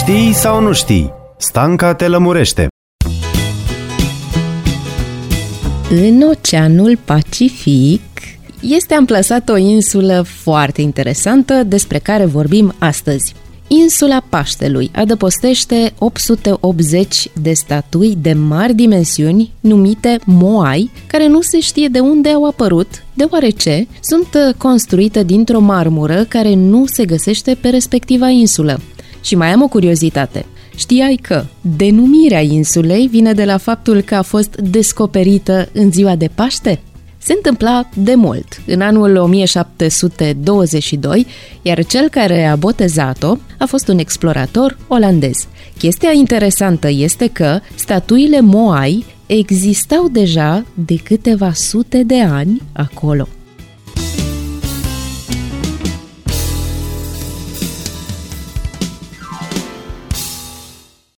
Știi sau nu știi? Stanca te lămurește. În Oceanul Pacific este amplasată o insulă foarte interesantă despre care vorbim astăzi. Insula Paștelui adăpostește 880 de statui de mari dimensiuni numite moai, care nu se știe de unde au apărut, deoarece sunt construite dintr-o marmură care nu se găsește pe respectiva insulă. Și mai am o curiozitate. Știai că denumirea insulei vine de la faptul că a fost descoperită în ziua de Paște? Se întâmpla de mult, în anul 1722, iar cel care a botezat-o a fost un explorator olandez. Chestia interesantă este că statuile moai existau deja de câteva sute de ani acolo.